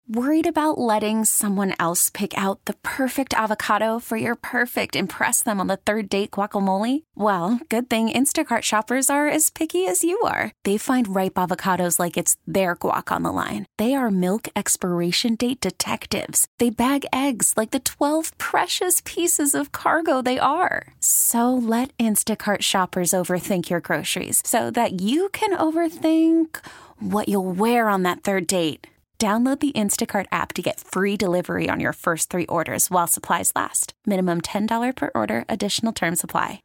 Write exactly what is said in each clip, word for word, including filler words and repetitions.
Worried about letting someone else pick out the perfect avocado for your perfect impress them on the third date guacamole? Well, good thing Instacart shoppers are as picky as you are. They find ripe avocados like it's their guac on the line. They are milk expiration date detectives. They bag eggs like the twelve precious pieces of cargo they are. So let Instacart shoppers overthink your groceries so that you can overthink what you'll wear on that third date. Download the Instacart app to get free delivery on your first three orders while supplies last. Minimum ten dollars per order. Additional terms apply.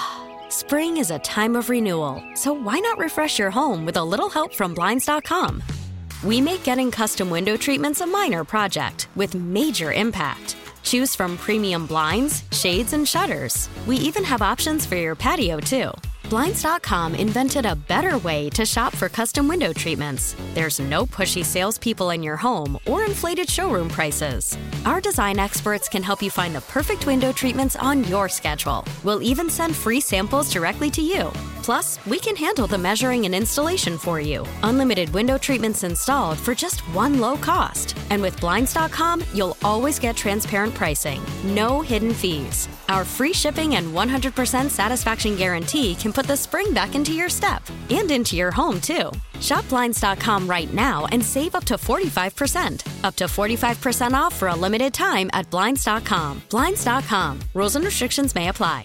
Spring is a time of renewal, so why not refresh your home with a little help from Blinds dot com? We make getting custom window treatments a minor project with major impact. Choose from premium blinds, shades, and shutters. We even have options for your patio, too. Blinds dot com invented a better way to shop for custom window treatments. There's no pushy salespeople in your home or inflated showroom prices. Our design experts can help you find the perfect window treatments on your schedule. We'll even send free samples directly to you. Plus, we can handle the measuring and installation for you. Unlimited window treatments installed for just one low cost. And with Blinds dot com, you'll always get transparent pricing. No hidden fees. Our free shipping and one hundred percent satisfaction guarantee can put the spring back into your step and into your home, too. Shop Blinds dot com right now and save up to forty-five percent. Up to forty-five percent off for a limited time at Blinds dot com. Blinds dot com. Rules and restrictions may apply.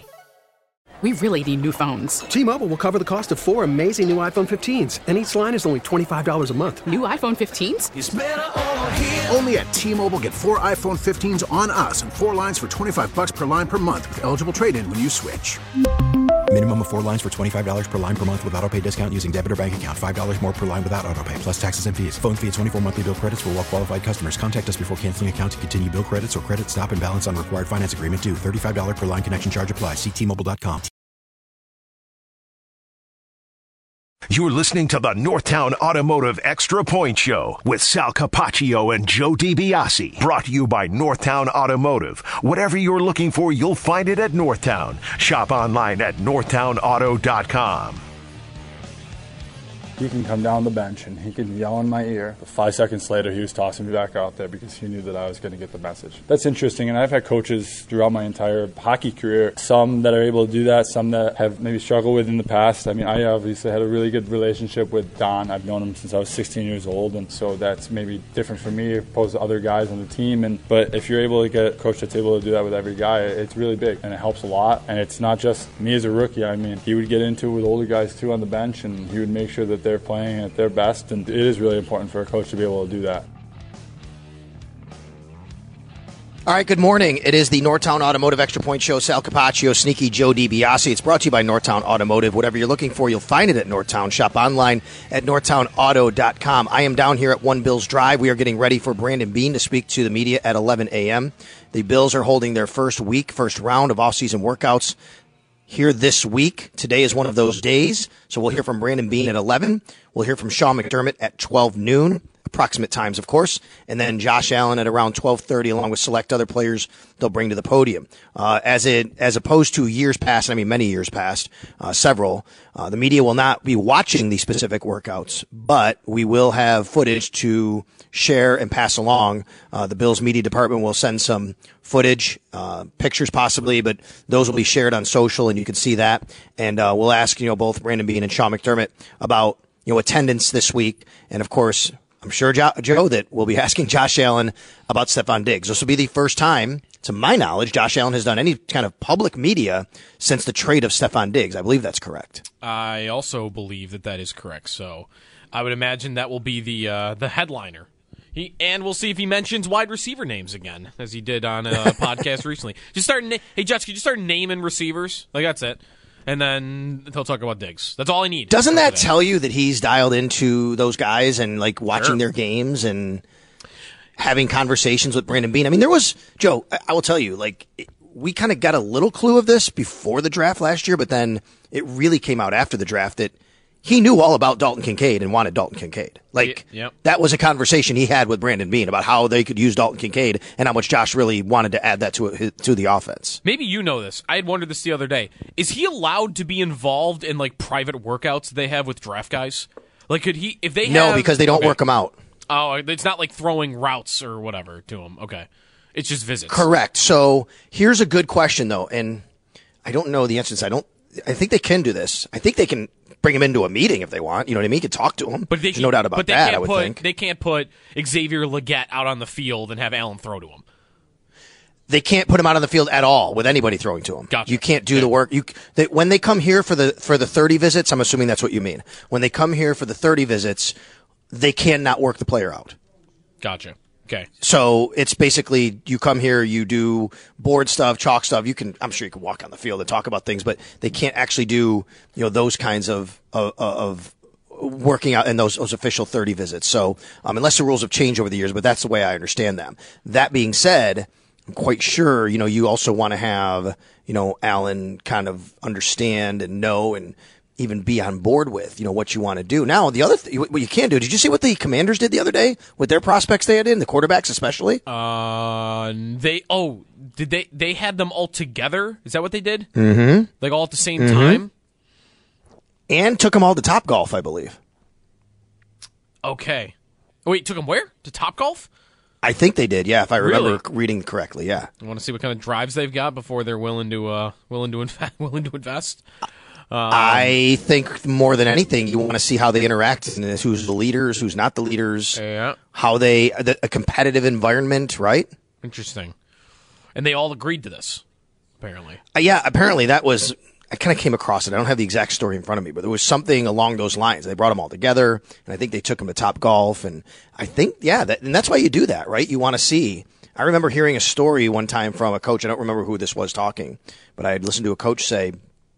We really need new phones. T-Mobile will cover the cost of four amazing new iPhone fifteens, and each line is only twenty-five dollars a month. New iPhone fifteens? It's better over here. Only at T-Mobile, get four iPhone fifteens on us and four lines for twenty-five dollars per line per month with eligible trade-in when you switch. Minimum of four lines for twenty-five dollars per line per month with autopay discount using debit or bank account. five dollars more per line without autopay, plus taxes and fees. Phone fee at twenty-four monthly bill credits for well-qualified customers. Contact us before canceling account to continue bill credits or credit stop and balance on required finance agreement due. thirty-five dollars per line connection charge applies. See T Mobile dot com. You're listening to the Northtown Automotive Extra Point Show with Sal Capaccio and Joe DiBiase. Brought to you by Northtown Automotive. Whatever you're looking for, you'll find it at Northtown. Shop online at northtown auto dot com. He can come down the bench and he can yell in my ear. But five seconds later, he was tossing me back out there because he knew that I was going to get the message. That's interesting, and I've had coaches throughout my entire hockey career, some that are able to do that, some that have maybe struggled with in the past. I mean, I obviously had a really good relationship with Don. I've known him since I was sixteen years old, and so that's maybe different for me opposed to other guys on the team. And But if you're able to get a coach that's able to do that with every guy, it's really big, and it helps a lot. And it's not just me as a rookie. I mean, he would get into it with older guys, too, on the bench, and he would make sure that they're playing at their best, and it is really important for a coach to be able to do that. All right, good morning. It is the Northtown Automotive Extra Point Show. Sal Capaccio, Sneaky Joe DiBiase. It's brought to you by Northtown Automotive. Whatever you're looking for, you'll find it at Northtown. Shop online at northtown auto dot com. I am down here at One Bills Drive. We are getting ready for Brandon Beane to speak to the media at eleven a.m. The Bills are holding their first week, first round of off-season workouts here this week. Today is one of those days, so we'll hear from Brandon Beane at eleven. We'll hear from Sean McDermott at twelve noon, approximate times, of course, and then Josh Allen at around twelve thirty, along with select other players they'll bring to the podium. Uh, as it, as opposed to years past, I mean many years past, uh, several, uh, the media will not be watching the specific workouts, but we will have footage to share and pass along. Uh, the Bills media department will send some footage, uh, pictures possibly, but those will be shared on social, and you can see that. And uh, we'll ask, you know, both Brandon Beane and Sean McDermott about, you know, attendance this week, and of course, I'm sure, jo- Joe, that we'll be asking Josh Allen about Stefon Diggs. This will be the first time, to my knowledge, Josh Allen has done any kind of public media since the trade of Stefon Diggs. I believe that's correct. I also believe that that is correct. So I would imagine that will be the uh, the headliner. He, and we'll see if he mentions wide receiver names again, as he did on a podcast recently. Just start, na- hey, Jets, could you start naming receivers? Like, that's it. And then he'll talk about Diggs. That's all I need. Doesn't that today. tell you that he's dialed into those guys and, like, watching sure. their games and having conversations with Brandon Beane? I mean, there was, Joe, I, I will tell you, like, it, we kind of got a little clue of this before the draft last year, but then it really came out after the draft that he knew all about Dalton Kincaid and wanted Dalton Kincaid. Like, yep. that was a conversation he had with Brandon Beane about how they could use Dalton Kincaid and how much Josh really wanted to add that to to the offense. Maybe you know this. I had wondered this the other day. Is he allowed to be involved in, like, private workouts they have with draft guys? Like, could he, if they have... No, because they don't okay. work them out. Oh, it's not like throwing routes or whatever to them. Okay. It's just visits. Correct. So here's a good question, though, and I don't know the answers. I don't. I think they can do this. I think they can bring him into a meeting if they want. You know what I mean? You can talk to him. But they There's no doubt about but they that, can't I would put, think. They can't put Xavier Legette out on the field and have Allen throw to him. They can't put him out on the field at all with anybody throwing to him. Gotcha. You can't do okay. the work. You they, when they come here for the for the thirty visits, I'm assuming that's what you mean. When they come here for the thirty visits, they cannot work the player out. Gotcha. Okay. So it's basically you come here, you do board stuff, chalk stuff. You can, I'm sure you can walk on the field and talk about things, but they can't actually do, you know, those kinds of of, of working out in those those official thirty visits. So um, unless the rules have changed over the years, but that's the way I understand them. That being said, I'm quite sure, you know, you also want to have, you know, Allen kind of understand and know and even be on board with, you know, what you want to do. Now, the other th- what you can do, did you see what the Commanders did the other day with their prospects they had in, the quarterbacks especially? Uh, they, oh, did they, they had them all together? Is that what they did? Mm-hmm. Like all at the same mm-hmm. time? And took them all to Topgolf, I believe. Okay. Wait, took them where? To Topgolf? I think they did, yeah, if I remember really? reading correctly, yeah. I want to see what kind of drives they've got before they're willing to uh, willing to inv- willing to invest. Um, I think more than anything, you want to see how they interact, and who's the leaders, who's not the leaders, yeah. how they the, a competitive environment, right? Interesting. And they all agreed to this, apparently. Uh, yeah, apparently that was. I kind of came across it. I don't have the exact story in front of me, but there was something along those lines. They brought them all together, and I think they took them to Topgolf, and I think, yeah, that, and that's why you do that, right? You want to see. I remember hearing a story one time from a coach. I don't remember who this was talking, but I had listened to a coach say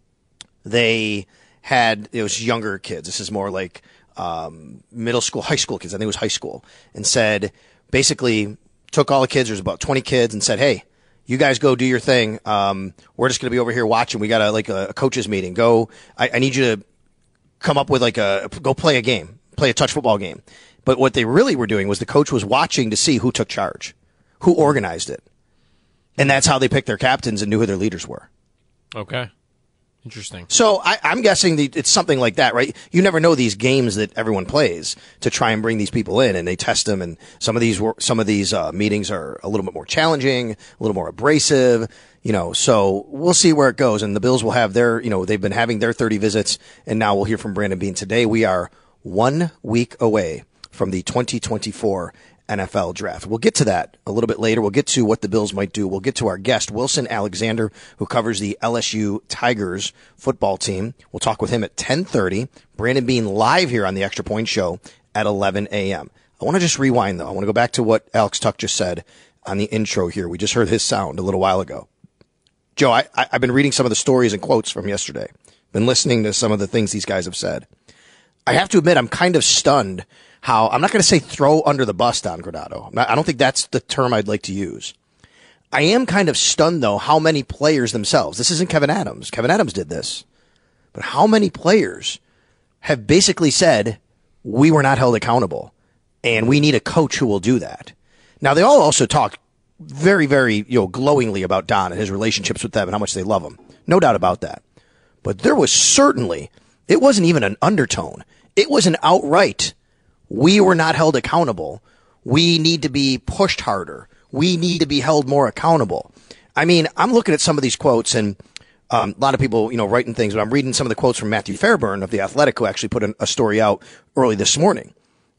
they had, it was younger kids. This is more like um, middle school, high school kids. I think it was high school, and said basically took all the kids. There's about twenty kids, and said, "Hey, you guys go do your thing. Um, we're just going to be over here watching. We got a, like a, a coaches meeting. Go. I, I need you to come up with like a, go play a game, play a touch football game." But what they really were doing was the coach was watching to see who took charge, who organized it. And that's how they picked their captains and knew who their leaders were. Okay. Interesting. So I, I'm guessing the, it's something like that, right? You never know these games that everyone plays to try and bring these people in, and they test them. And some of these some of these uh, meetings are a little bit more challenging, a little more abrasive, you know. So we'll see where it goes. And the Bills will have their, you know, they've been having their thirty visits, and now we'll hear from Brandon Beane today. We are one week away from the twenty twenty-four N F L draft. We'll get to that a little bit later. We'll get to what the Bills might do. We'll get to our guest, Wilson Alexander, who covers the L S U Tigers football team. We'll talk with him at ten thirty. Brandon Beane live here on the Extra Point Show at eleven a.m. I want to just rewind, though. I want to go back to what Alex Tuck just said on the intro here. We just heard his sound a little while ago. Joe, I, I, I've been reading some of the stories and quotes from yesterday. Been listening to some of the things these guys have said. I have to admit, I'm kind of stunned how, I'm not going to say throw under the bus Don Granato. I don't think that's the term I'd like to use. I am kind of stunned, though, how many players themselves, this isn't Kevin Adams. Kevin Adams did this. But how many players have basically said, we were not held accountable, and we need a coach who will do that. Now, they all also talk very, very, you know, glowingly about Don and his relationships with them and how much they love him. No doubt about that. But there was certainly, it wasn't even an undertone. It was an outright, we were not held accountable. We need to be pushed harder. We need to be held more accountable. I mean, I'm looking at some of these quotes, and um, a lot of people, you know, writing things, but I'm reading some of the quotes from Matthew Fairburn of The Athletic, who actually put a story out early this morning.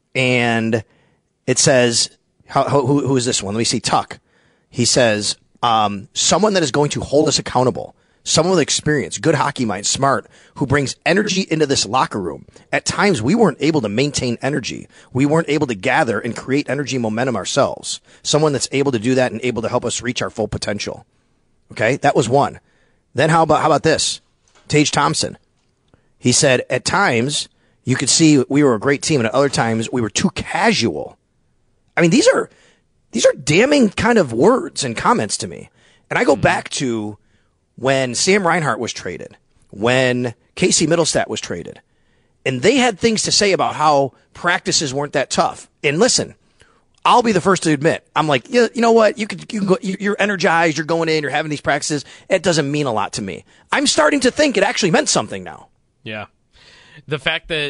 And it says, how, who, who is this one? Let me see, Tuck. He says, um, someone that is going to hold us accountable. Someone with experience, good hockey mind, smart, who brings energy into this locker room. At times, we weren't able to maintain energy. We weren't able to gather and create energy and momentum ourselves. Someone that's able to do that and able to help us reach our full potential. Okay, that was one. Then how about how about this? Tage Thompson. He said, at times, you could see we were a great team, and at other times, we were too casual. I mean, these are these are damning kind of words and comments to me. And I go back to when Sam Reinhart was traded, when Casey Middlestat was traded, and they had things to say about how practices weren't that tough. And listen, I'll be the first to admit, I'm like, yeah, you know what? You could, you can go, you're energized, you're going in, you're having these practices. It doesn't mean a lot to me. I'm starting to think it actually meant something now. Yeah. The fact that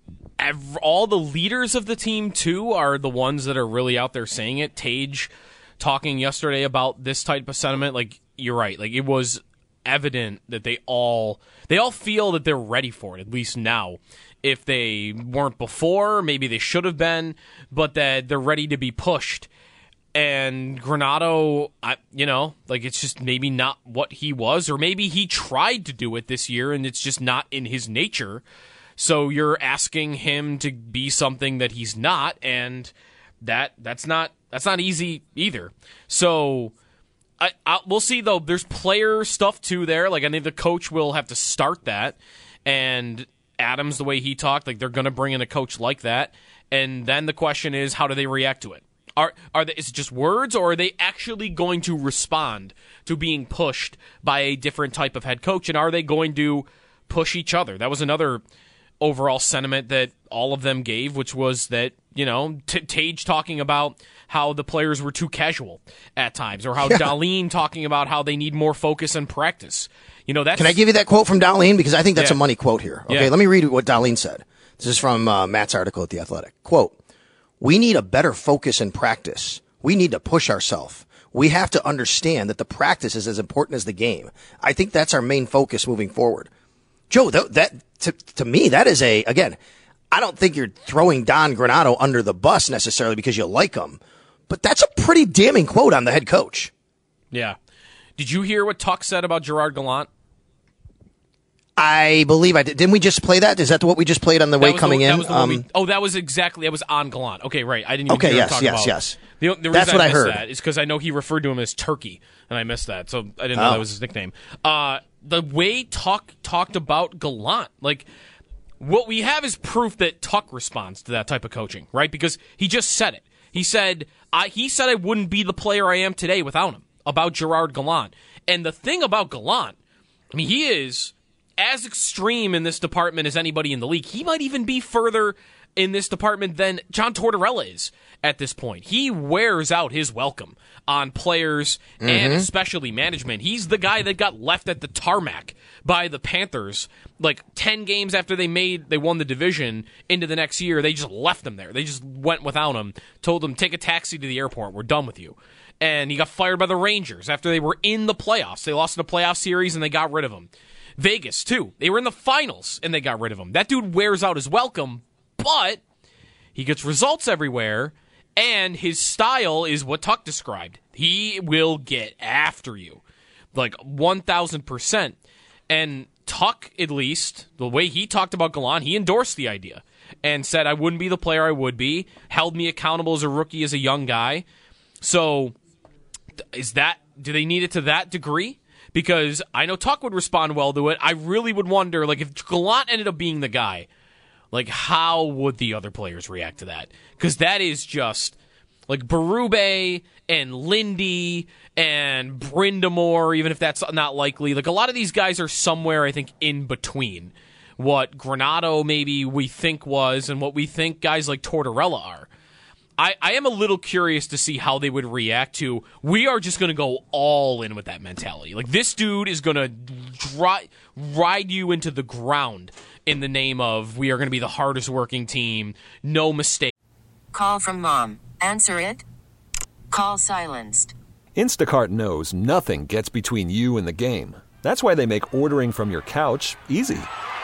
ev- all the leaders of the team, too, are the ones that are really out there saying it. Tage talking yesterday about this type of sentiment, like, you're right. Like, it was evident that they all they all feel that they're ready for it, at least now. If they weren't before, maybe they should have been, but that they're ready to be pushed. And Granato, I, you know, like it's just maybe not what he was, or maybe he tried to do it this year and it's just not in his nature. So you're asking him to be something that he's not, and that that's not that's not easy either. So I, I we'll see though. There's player stuff too there. Like I think the coach will have to start that, and Adams, the way he talked, like they're going to bring in a coach like that, and then the question is, how do they react to it? Are are they, is it just words, or are they actually going to respond to being pushed by a different type of head coach, and are they going to push each other? That was another overall sentiment that all of them gave, which was that, you know, T- Tage talking about how the players were too casual at times, or how yeah. Dahlin talking about how they need more focus and practice. You know, that's, Can I give you that quote from Dahlin? Because I think that's yeah. a money quote here. Okay, yeah. let me read what Dahlin said. This is from uh, Matt's article at The Athletic. Quote, "We need a better focus in practice. We need to push ourselves. We have to understand that the practice is as important as the game. I think that's our main focus moving forward." Joe, that, that to, to me, that is a, again, I don't think you're throwing Don Granato under the bus necessarily because you like him, but that's a pretty damning quote on the head coach. Yeah. Did you hear what Tuck said about Gerard Gallant? I believe I did. Didn't we just play that? Is that what we just played on the way coming the, in? That um, we, oh, that was exactly, that was on Gallant. Okay, right. I didn't even okay, hear yes, him talk yes, about yes, the, the That's reason what I, I heard. That is because I know he referred to him as Turkey, and I missed that, so I didn't know oh. that was his nickname. Uh, the way Tuck talked about Gallant, like, what we have is proof that Tuck responds to that type of coaching, right? Because he just said it. He said, I, he said I wouldn't be the player I am today without him, about Gerard Gallant. And the thing about Gallant, I mean, he is as extreme in this department as anybody in the league. He might even be further in this department than John Tortorella is at this point. He wears out his welcome on players mm-hmm. and especially management. He's the guy that got left at the tarmac by the Panthers like ten games after they made they won the division into the next year. They just left him there. They just went without him, told him, take a taxi to the airport. We're done with you. And he got fired by the Rangers after they were in the playoffs. They lost in the playoff series and they got rid of him. Vegas, too. They were in the finals, and they got rid of him. That dude wears out his welcome, but he gets results everywhere, and his style is what Tuck described. He will get after you, like one thousand percent. And Tuck, at least, the way he talked about Gallant, he endorsed the idea and said, I wouldn't be the player I would be, held me accountable as a rookie, as a young guy. So, is that, do they need it to that degree? Because I know Tuck would respond well to it. I really would wonder, like, if Gallant ended up being the guy, like, how would the other players react to that? Because that is just, like, Berube and Lindy and Brindamore, even if that's not likely. Like, a lot of these guys are somewhere, I think, in between what Granato maybe we think was and what we think guys like Tortorella are. I, I am a little curious to see how they would react to, we are just going to go all in with that mentality. Like, this dude is going to dry, ride you into the ground in the name of, we are going to be the hardest working team, no mistake. Call from mom. Answer it. Call silenced. Instacart knows nothing gets between you and the game. That's why they make ordering from your couch easy.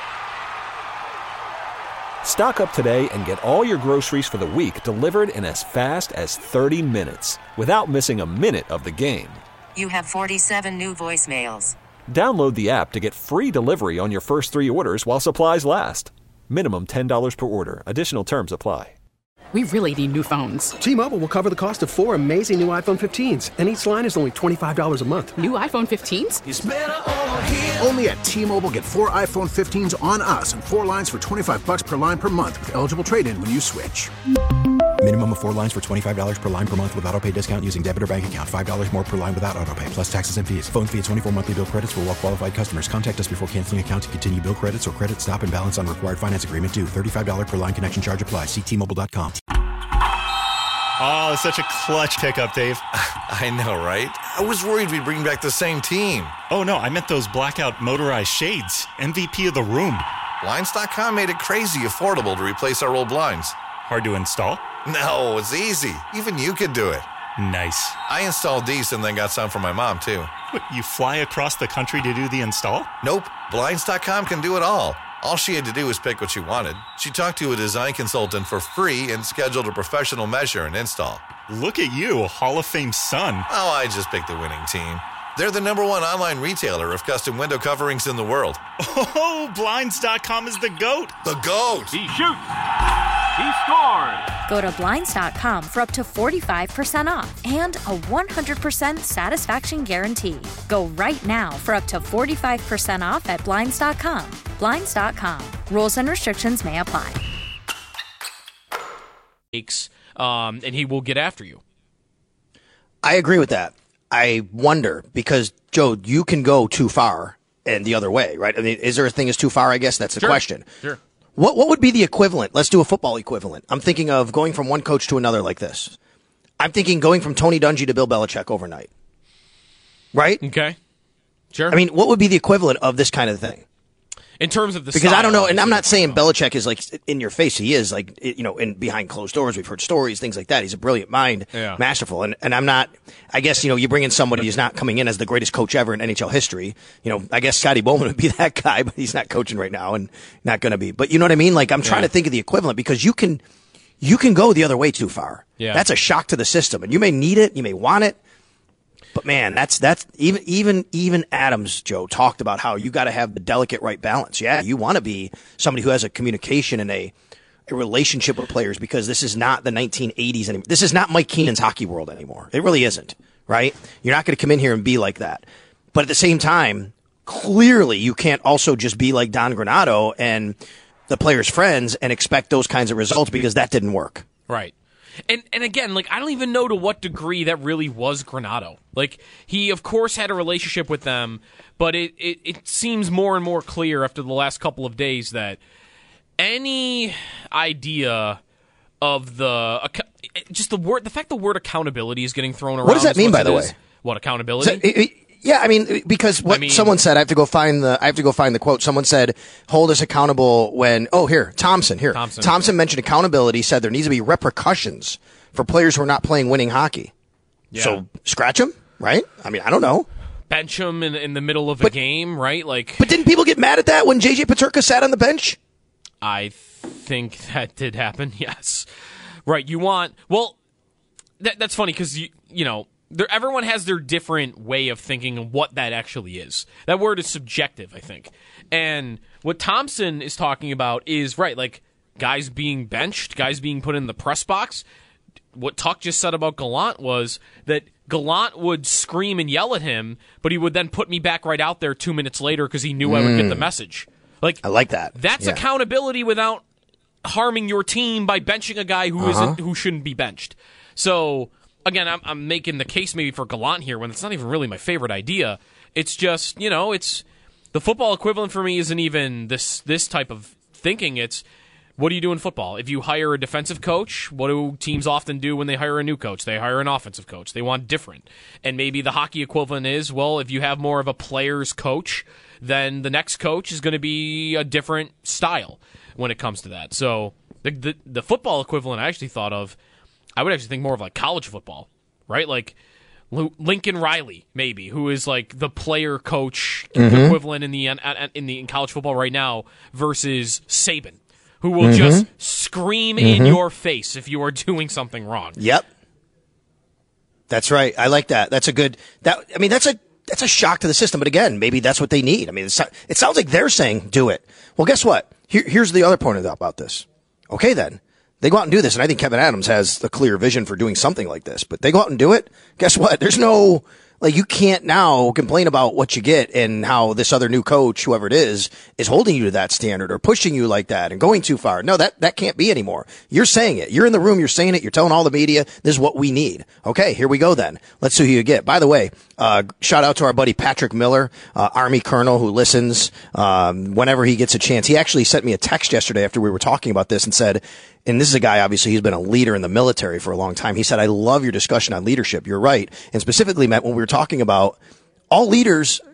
Stock up today and get all your groceries for the week delivered in as fast as thirty minutes without missing a minute of the game. You have forty-seven new voicemails. Download the app to get free delivery on your first three orders while supplies last. Minimum ten dollars per order. Additional terms apply. We really need new phones. T-Mobile will cover the cost of four amazing new iPhone fifteens, and each line is only twenty-five dollars a month. New iPhone fifteens? It's better over here. Only at T-Mobile, get four iPhone fifteens on us and four lines for twenty-five dollars per line per month with eligible trade-in when you switch. Minimum of four lines for twenty-five dollars per line per month with autopay discount using debit or bank account. five dollars more per line without autopay, plus taxes and fees. Phone fee at twenty-four monthly bill credits for well-qualified customers. Contact us before canceling account to continue bill credits or credit stop and balance on required finance agreement due. thirty-five dollars per line connection charge applies. See T Mobile dot com. Oh, such a clutch pickup, Dave. I know, right? I was worried we'd bring back the same team. Oh, no, I meant those blackout motorized shades. M V P of the room. Blinds dot com made it crazy affordable to replace our old blinds. Hard to install? No, it's easy. Even you could do it. Nice. I installed these and then got some for my mom, too. What, you fly across the country to do the install? Nope. Blinds dot com can do it all. All she had to do was pick what she wanted. She talked to a design consultant for free and scheduled a professional measure and install. Look at you, a Hall of Fame son. Oh, I just picked the winning team. They're the number one online retailer of custom window coverings in the world. Oh, Blinds dot com is the GOAT. The GOAT. He shoots. He scores. Go to Blinds dot com for up to forty-five percent off and a one hundred percent satisfaction guarantee. Go right now for up to forty-five percent off at Blinds dot com. Blinds dot com. Rules and restrictions may apply. Um, and he will get after you. I agree with that. I wonder because, Joe, you can go too far and the other way, right? I mean, is there a thing as too far? I guess that's the sure. question. Sure. What what would be the equivalent? Let's do a football equivalent. I'm thinking of going from one coach to another like this. I'm thinking going from Tony Dungy to Bill Belichick overnight. Right? Okay. Sure. I mean, what would be the equivalent of this kind of thing? In terms of the Because style, I don't know, and I'm not saying Belichick is like in your face. He is like, you know, in behind closed doors. We've heard stories, things like that. He's a brilliant mind, yeah. masterful. And and I'm not. I guess you know, you bring in somebody who's not coming in as the greatest coach ever in N H L history. You know, I guess Scotty Bowman would be that guy, but he's not coaching right now and not going to be. But you know what I mean? Like I'm trying yeah. to think of the equivalent because you can you can go the other way too far. Yeah. That's a shock to the system, and you may need it, you may want it. But man, that's that's even even even Adams, Joe, talked about how you got to have the delicate right balance. Yeah, you want to be somebody who has a communication and a, a relationship with players because this is not the nineteen eighties anymore. This is not Mike Keenan's hockey world anymore. It really isn't, right? You're not going to come in here and be like that. But at the same time, clearly you can't also just be like Don Granato and the players' friends and expect those kinds of results because that didn't work. Right. And and again, like I don't even know to what degree that really was Granato. Like he, of course, had a relationship with them, but it, it, it seems more and more clear after the last couple of days that any idea of the just the word, the fact the word accountability is getting thrown around. What does that mean, by the way? What accountability? So, it, it, yeah, I mean, because what I mean, someone said, I have to go find the, I have to go find the quote. Someone said, hold us accountable when, oh, here, Thompson, here. Thompson. Thompson mentioned accountability, said there needs to be repercussions for players who are not playing winning hockey. Yeah. So scratch them, right? I mean, I don't know. Bench him in, in the middle of but, a game, right? Like, But didn't people get mad at that when J J Peterka sat on the bench? I think that did happen, yes. Right, you want, well, that, that's funny because, you, you know, There, everyone has their different way of thinking of what that actually is. That word is subjective, I think. And what Thompson is talking about is, right, like guys being benched, guys being put in the press box. What Tuck just said about Gallant was that Gallant would scream and yell at him, but he would then put me back right out there two minutes later because he knew mm. I would get the message. Like I like that. That's yeah. accountability without harming your team by benching a guy who uh-huh. isn't who shouldn't be benched. So again, I'm, I'm making the case maybe for Gallant here when it's not even really my favorite idea. It's just, you know, it's the football equivalent for me isn't even this this type of thinking. It's what do you do in football? If you hire a defensive coach, what do teams often do when they hire a new coach? They hire an offensive coach. They want different. And maybe the hockey equivalent is, well, if you have more of a player's coach, then the next coach is going to be a different style when it comes to that. So the the, the football equivalent I actually thought of, I would actually think more of like college football, right? Like Lincoln Riley, maybe, who is like the player coach mm-hmm. equivalent in the in the in college football right now, versus Saban, who will mm-hmm. just scream mm-hmm. in your face if you are doing something wrong. Yep, that's right. I like that. That's a good. That I mean, that's a that's a shock to the system. But again, maybe that's what they need. I mean, it's, it sounds like they're saying do it. Well, guess what? Here, here's the other point about this. Okay, then. They go out and do this, and I think Kevin Adams has a clear vision for doing something like this. But they go out and do it. Guess what? There's no, like, you can't now complain about what you get and how this other new coach, whoever it is, is holding you to that standard or pushing you like that and going too far. No, that, that can't be anymore. You're saying it. You're in the room. You're saying it. You're telling all the media, this is what we need. Okay, here we go then. Let's see who you get. By the way, uh, shout out to our buddy Patrick Miller, uh, Army Colonel who listens, um, whenever he gets a chance. He actually sent me a text yesterday after we were talking about this and said, and this is a guy, obviously, he's been a leader in the military for a long time. He said, I love your discussion on leadership. You're right. And specifically, Matt, when we were talking about all leaders,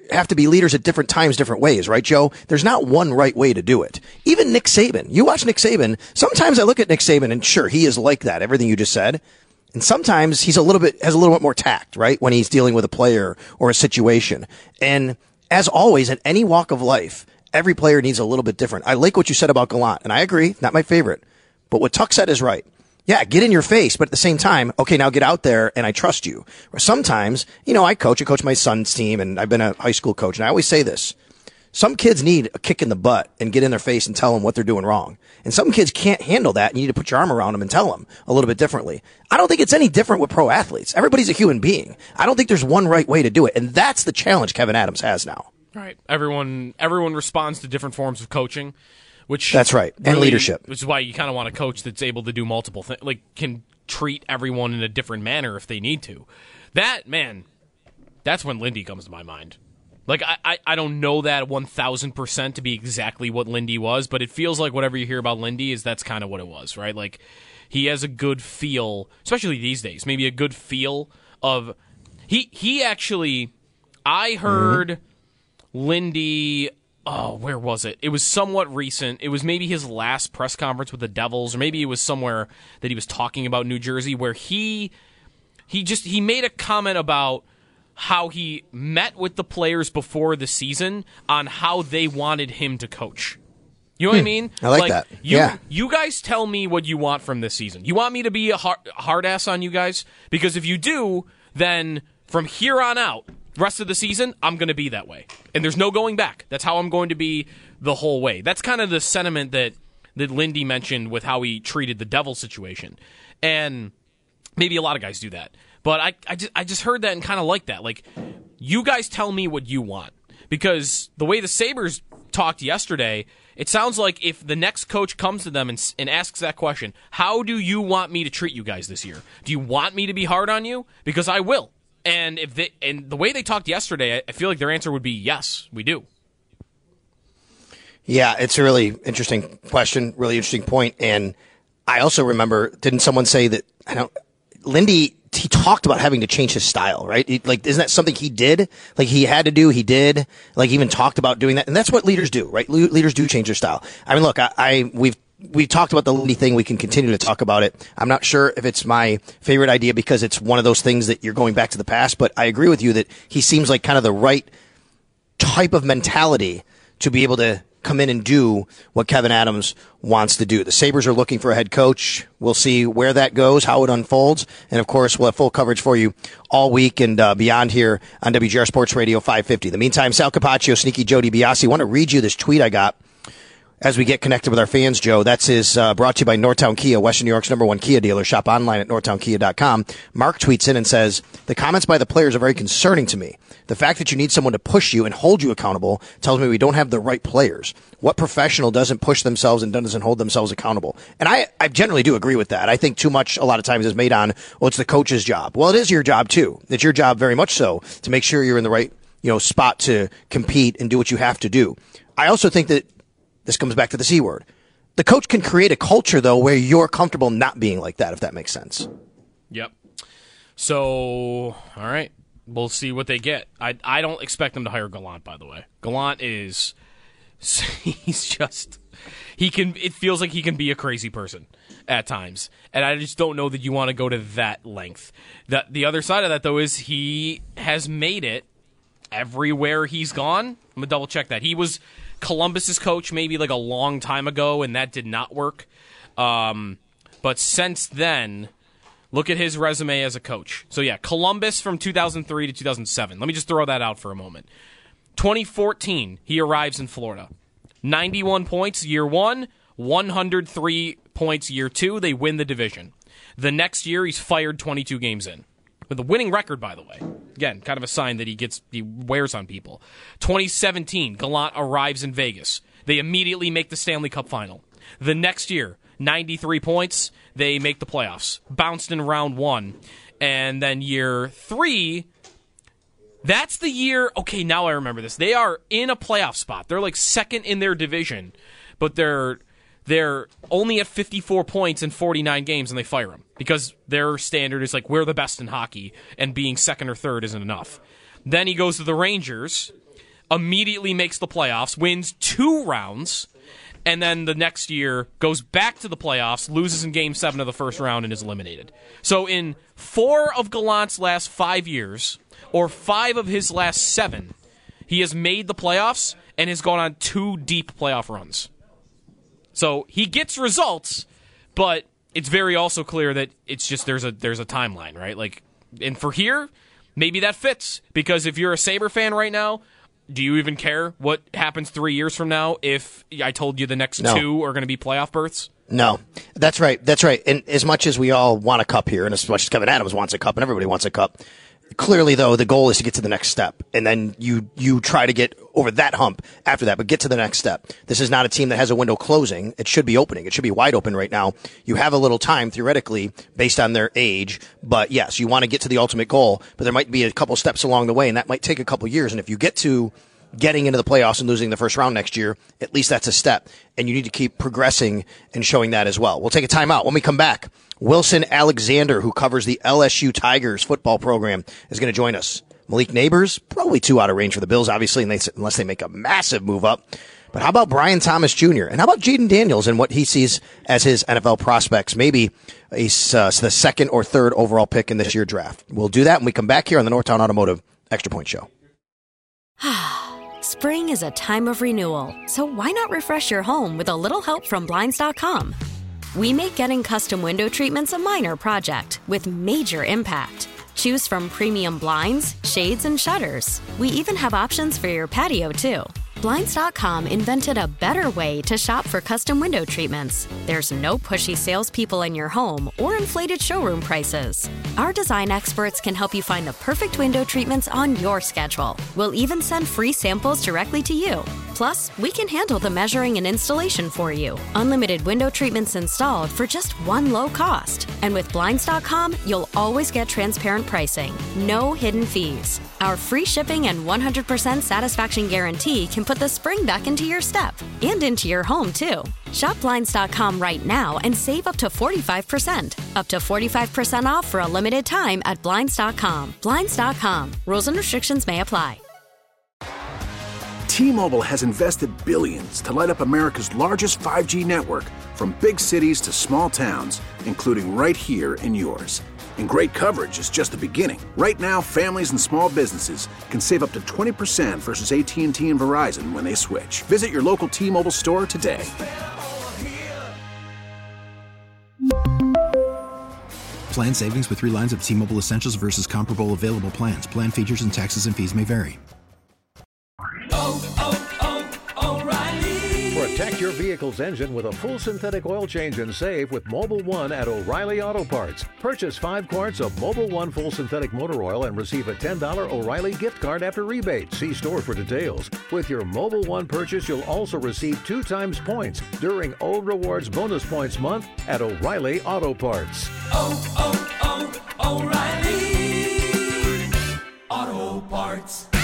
have to be leaders at different times, different ways, right, Joe? There's not one right way to do it. Even Nick Saban. You watch Nick Saban. Sometimes I look at Nick Saban and sure, he is like that, everything you just said. And sometimes he's a little bit, has a little bit more tact, right? When he's dealing with a player or a situation. And as always, in any walk of life, every player needs a little bit different. I like what you said about Gallant, and I agree, not my favorite. But what Tuck said is right. Yeah, get in your face, but at the same time, okay, now get out there and I trust you. Or sometimes, you know, I coach, I coach my son's team and I've been a high school coach and I always say this. Some kids need a kick in the butt and get in their face and tell them what they're doing wrong. And some kids can't handle that and you need to put your arm around them and tell them a little bit differently. I don't think it's any different with pro athletes. Everybody's a human being. I don't think there's one right way to do it. And that's the challenge Kevin Adams has now. Right. Everyone, everyone responds to different forms of coaching. Which that's right, and really, leadership. Which is why you kind of want a coach that's able to do multiple things, like can treat everyone in a different manner if they need to. That, man, that's when Lindy comes to my mind. Like, I, I, I don't know that one thousand percent to be exactly what Lindy was, but it feels like whatever you hear about Lindy is that's kind of what it was, right? Like, he has a good feel, especially these days, maybe a good feel of... He, he actually... I heard mm-hmm. Lindy... Oh, where was it? It was somewhat recent. It was maybe his last press conference with the Devils, or maybe it was somewhere that he was talking about New Jersey, where he he just he made a comment about how he met with the players before the season on how they wanted him to coach. You know hmm. what I mean? I like, like that. You, yeah. You guys tell me what you want from this season. You want me to be a hard, hard ass on you guys? Because if you do, then from here on out, rest of the season, I'm going to be that way. And there's no going back. That's how I'm going to be the whole way. That's kind of the sentiment that, that Lindy mentioned with how he treated the Devil situation. And maybe a lot of guys do that. But I, I, just, I just heard that and kind of like that. Like, you guys tell me what you want. Because the way the Sabres talked yesterday, it sounds like if the next coach comes to them and, and asks that question, how do you want me to treat you guys this year? Do you want me to be hard on you? Because I will. And if they and the way they talked yesterday, I feel like their answer would be yes, we do. Yeah, it's a really interesting question, really interesting point. And I also remember, didn't someone say that, I don't, Lindy, he talked about having to change his style, right? He, like, isn't that something he did? Like, he had to do, he did. Like, even talked about doing that. And that's what leaders do, right? Le- leaders do change their style. I mean, look, I, I we've, we talked about the Lindy thing. We can continue to talk about it. I'm not sure if it's my favorite idea because it's one of those things that you're going back to the past, but I agree with you that he seems like kind of the right type of mentality to be able to come in and do what Kevin Adams wants to do. The Sabres are looking for a head coach. We'll see where that goes, how it unfolds. And of course, we'll have full coverage for you all week and uh, beyond here on W G R Sports Radio five fifty. In the meantime, Sal Capaccio, Sneaky Joe DiBiase. I want to read you this tweet I got as we get connected with our fans, Joe. That's his, uh, brought to you by Northtown Kia, Western New York's number one Kia dealer. Shop online at northtown kia dot com. Mark tweets in and says, the comments by the players are very concerning to me. The fact that you need someone to push you and hold you accountable tells me we don't have the right players. What professional doesn't push themselves and doesn't hold themselves accountable? And I, I generally do agree with that. I think too much a lot of times is made on, well, it's the coach's job. Well, it is your job too. It's your job very much so to make sure you're in the right, you know, spot to compete and do what you have to do. I also think that this comes back to the C word. The coach can create a culture, though, where you're comfortable not being like that, if that makes sense. Yep. So, all right. We'll see what they get. I I don't expect them to hire Gallant, by the way. Gallant is, he's just, he can, it feels like he can be a crazy person at times. And I just don't know that you want to go to that length. The, the other side of that, though, is he has made it everywhere he's gone. I'm going to double check that. He was Columbus's coach maybe like a long time ago, and that did not work. Um, but since then, look at his resume as a coach. So yeah, Columbus from two thousand three to two thousand seven. Let me just throw that out for a moment. twenty fourteen, he arrives in Florida. ninety-one points year one, one hundred three points year two. They win the division. The next year, he's fired twenty-two games in. With a winning record, by the way. Again, kind of a sign that he gets he wears on people. twenty seventeen, Gallant arrives in Vegas. They immediately make the Stanley Cup final. The next year, ninety-three points. They make the playoffs. Bounced in round one. And then year three, that's the year... Okay, now I remember this. They are in a playoff spot. They're like second in their division. But they're... They're only at fifty-four points in forty-nine games, and they fire him because their standard is like, we're the best in hockey, and being second or third isn't enough. Then he goes to the Rangers. immediately makes the playoffs, wins two rounds, and then the next year goes back to the playoffs, loses in game seven of the first round, and is eliminated. So in four of Gallant's last five years, or five of his last seven, he has made the playoffs and has gone on two deep playoff runs. So he gets results, but it's very also clear that it's just there's a there's a timeline, right? Like, and for here, maybe that fits, because if you're a Sabre fan right now, do you even care what happens three years from now if I told you the next No. two are going to be playoff berths? No, that's right. That's right. And as much as we all want a cup here, and as much as Kevin Adams wants a cup, and everybody wants a cup, clearly, though, the goal is to get to the next step. And then you, you try to get over that hump after that, but get to the next step. This is not a team that has a window closing. It should be opening. It should be wide open right now. You have a little time, theoretically, based on their age. But yes, you want to get to the ultimate goal, but there might be a couple steps along the way, and that might take a couple years. And if you get to getting into the playoffs and losing the first round next year, at least that's a step. And you need to keep progressing and showing that as well. We'll take a timeout. When we come back, Wilson Alexander, who covers the L S U Tigers football program, is going to join us. Malik Neighbors, probably two out of range for the Bills, obviously, unless they make a massive move up. But how about Brian Thomas Junior? And how about Jaden Daniels and what he sees as his N F L prospects? Maybe he's uh, the second or third overall pick in this year's draft. We'll do that when we come back here on the Northtown Automotive Extra Point Show. Spring is a time of renewal, so why not refresh your home with a little help from Blinds dot com? We make getting custom window treatments a minor project with major impact. Choose from premium blinds, shades, and shutters. We even have options for your patio, too. Blinds dot com invented a better way to shop for custom window treatments. There's no pushy salespeople in your home or inflated showroom prices. Our design experts can help you find the perfect window treatments on your schedule. We'll even send free samples directly to you. Plus, we can handle the measuring and installation for you. Unlimited window treatments installed for just one low cost. And with Blinds dot com, you'll always get transparent pricing. No hidden fees. Our free shipping and one hundred percent satisfaction guarantee can put the spring back into your step and into your home, too. Shop Blinds dot com right now and save up to forty-five percent. Up to forty-five percent off for a limited time at Blinds dot com. Blinds dot com. Rules and restrictions may apply. T-Mobile has invested billions to light up America's largest five G network, from big cities to small towns, including right here in yours. And great coverage is just the beginning. Right now, families and small businesses can save up to twenty percent versus A T and T and Verizon when they switch. Visit your local T-Mobile store today. Plan savings with three lines of T-Mobile Essentials versus comparable available plans. Plan features and taxes and fees may vary. Protect your vehicle's engine with a full synthetic oil change and save with Mobil one at O'Reilly Auto Parts. Purchase five quarts of Mobil one full synthetic motor oil and receive a ten dollars O'Reilly gift card after rebate. See store for details. With your Mobil one purchase, you'll also receive two times points during O Rewards Bonus Points Month at O'Reilly Auto Parts. Oh, oh, oh, O'Reilly Auto Parts.